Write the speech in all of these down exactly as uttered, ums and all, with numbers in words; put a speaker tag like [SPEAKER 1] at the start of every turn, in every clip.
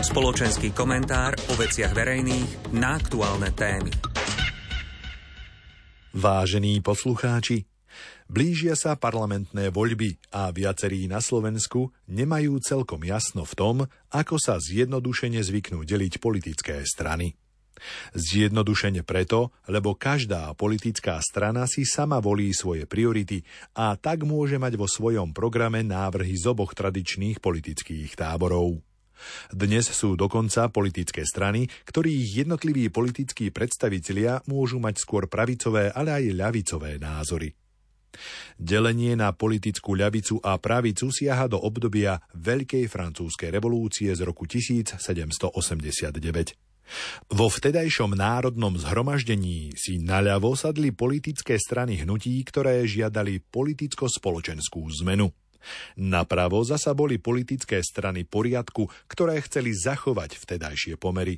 [SPEAKER 1] Spoločenský komentár o veciach verejných na aktuálne témy.
[SPEAKER 2] Vážení poslucháči, blížia sa parlamentné voľby a viacerí na Slovensku nemajú celkom jasno v tom, ako sa zjednodušene zvyknú deliť politické strany. Zjednodušene preto, lebo každá politická strana si sama volí svoje priority a tak môže mať vo svojom programe návrhy z oboch tradičných politických táborov. Dnes sú dokonca politické strany, ktorých jednotliví politickí predstavitelia môžu mať skôr pravicové, ale aj ľavicové názory. Delenie na politickú ľavicu a pravicu siaha do obdobia Veľkej francúzskej revolúcie z roku tisícsedemstoosemdesiatdeväť. Vo vtedajšom národnom zhromaždení si naľavo sadli politické strany hnutí, ktoré žiadali politicko-spoločenskú zmenu. Napravo zasa boli politické strany poriadku, ktoré chceli zachovať vtedajšie pomery.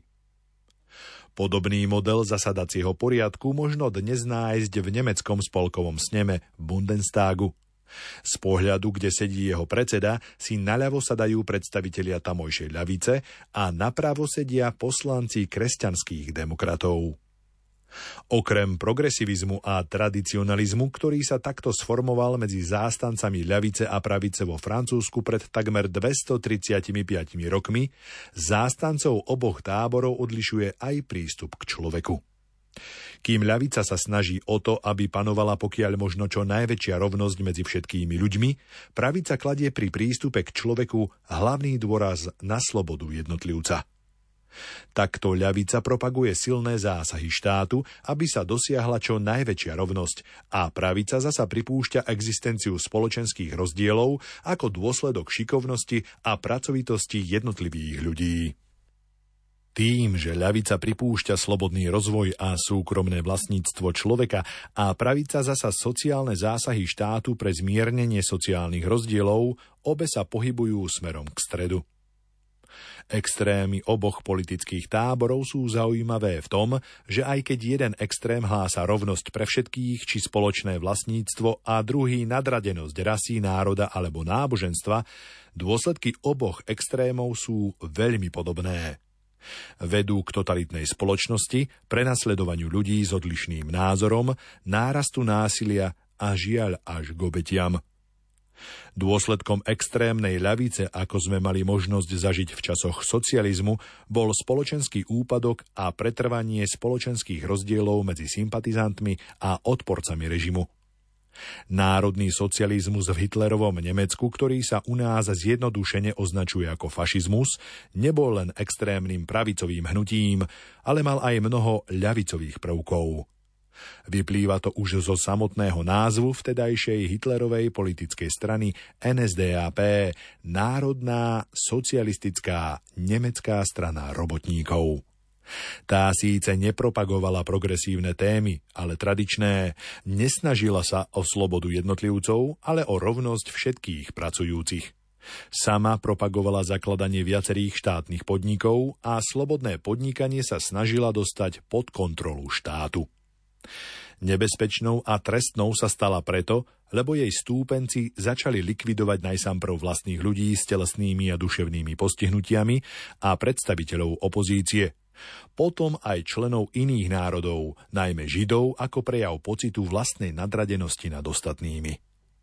[SPEAKER 2] Podobný model zasadacieho poriadku možno dnes nájsť v nemeckom spolkovom sneme Bundestagu. Z pohľadu, kde sedí jeho predseda, si naľavo sadajú predstavitelia tamojšej ľavice a napravo sedia poslanci kresťanských demokratov. Okrem progresivizmu a tradicionalizmu, ktorý sa takto sformoval medzi zástancami ľavice a pravice vo Francúzsku pred takmer dvestotridsiatimi piatimi rokmi, zástancov oboch táborov odlišuje aj prístup k človeku. Kým ľavica sa snaží o to, aby panovala pokiaľ možno čo najväčšia rovnosť medzi všetkými ľuďmi, pravica kladie pri prístupe k človeku hlavný dôraz na slobodu jednotlivca. Takto ľavica propaguje silné zásahy štátu, aby sa dosiahla čo najväčšia rovnosť, a pravica zasa pripúšťa existenciu spoločenských rozdielov ako dôsledok šikovnosti a pracovitosti jednotlivých ľudí. Tým, že ľavica pripúšťa slobodný rozvoj a súkromné vlastníctvo človeka a pravica zasa sociálne zásahy štátu pre zmiernenie sociálnych rozdielov, obe sa pohybujú smerom k stredu. Extrémy oboch politických táborov sú zaujímavé v tom, že aj keď jeden extrém hlása rovnosť pre všetkých či spoločné vlastníctvo a druhý nadradenosť rasy, národa alebo náboženstva, dôsledky oboch extrémov sú veľmi podobné. Vedú k totalitnej spoločnosti, prenasledovaniu ľudí s odlišným názorom, nárastu násilia a žiaľ až k obetiam. Dôsledkom extrémnej ľavice, ako sme mali možnosť zažiť v časoch socializmu, bol spoločenský úpadok a pretrvanie spoločenských rozdielov medzi sympatizantmi a odporcami režimu. Národný socializmus v Hitlerovom Nemecku, ktorý sa u nás zjednodušene označuje ako fašizmus, nebol len extrémnym pravicovým hnutím, ale mal aj mnoho ľavicových prvkov. Vyplýva to už zo samotného názvu vtedajšej Hitlerovej politickej strany en es dé á pé, Národná socialistická nemecká strana robotníkov. Tá síce nepropagovala progresívne témy, ale tradičné, nesnažila sa o slobodu jednotlivcov, ale o rovnosť všetkých pracujúcich. Sama propagovala zakladanie viacerých štátnych podnikov a slobodné podnikanie sa snažila dostať pod kontrolu štátu. Nebezpečnou a trestnou sa stala preto, lebo jej stúpenci začali likvidovať najsamprv vlastných ľudí s telesnými a duševnými postihnutiami a predstaviteľov opozície. Potom aj členov iných národov, najmä Židov, ako prejav pocitu vlastnej nadradenosti nad ostatnými.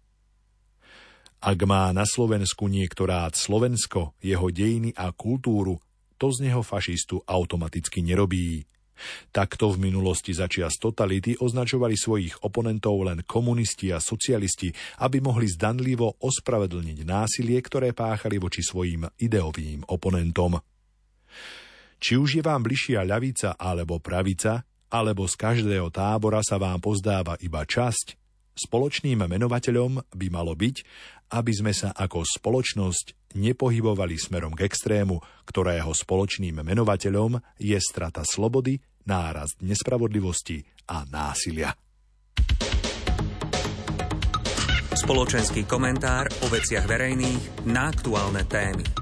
[SPEAKER 2] Ak má na Slovensku niekto rád Slovensko, jeho dejiny a kultúru, to z neho fašistu automaticky nerobí. Takto v minulosti začias totality označovali svojich oponentov len komunisti a socialisti, aby mohli zdanlivo ospravedlniť násilie, ktoré páchali voči svojim ideovým oponentom. Či už je vám bližšia ľavica alebo pravica, alebo z každého tábora sa vám pozdáva iba časť, spoločným menovateľom by malo byť, aby sme sa ako spoločnosť nepohybovali smerom k extrému, ktorého spoločným menovateľom je strata slobody, nárast nespravodlivosti a násilia.
[SPEAKER 1] Spoločenský komentár o veciach verejných na aktuálne témy.